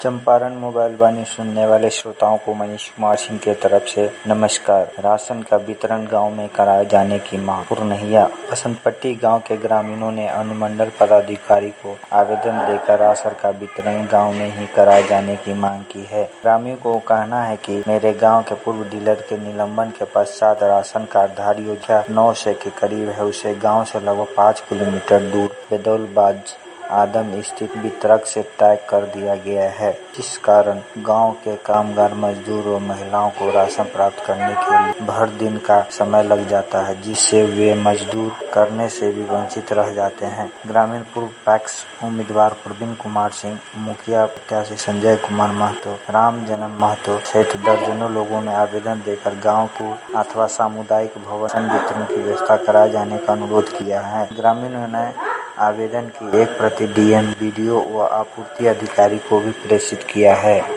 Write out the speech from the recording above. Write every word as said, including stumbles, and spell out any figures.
Champaran mobile वाणी सुनने वाले श्रोताओं को मनीष कुमार सिंह के तरफ से नमस्कार। राशन का वितरण गांव में कराए जाने की मांग। पूर्णहिया बसंतपट्टी गांव के ग्रामीणों ने अनुमंडल पदाधिकारी को आवेदन देकर राशन का वितरण गांव में ही कराए जाने की मांग की है। ग्रामीणों को कहना है कि मेरे गांव के पूर्व डीलर के निलंबन के पश्चात राशन कार्डधारियों का नौ सौ के करीब है, उसे गाँव से लगभग पाँच किलोमीटर दूर बेदौलबाज आदम स्थित वितरक से टैग कर दिया गया है, जिस कारण गांव के कामगार मजदूर और महिलाओं को राशन प्राप्त करने के लिए भर दिन का समय लग जाता है, जिससे वे मजदूर करने से भी वंचित रह जाते हैं। ग्रामीण पूर्व पैक्स उम्मीदवार प्रवीण कुमार सिंह, मुखिया प्रत्याशी संजय कुमार महतो, राम जन्म महतो सहित दर्जनों लोगों ने आवेदन देकर गाँव को अथवा सामुदायिक भवन वितरण की व्यवस्था कराए जाने का अनुरोध किया है। ग्रामीणों ने आवेदन की एक प्रति डीएम, बीडीओ व आपूर्ति अधिकारी को भी प्रेषित किया है।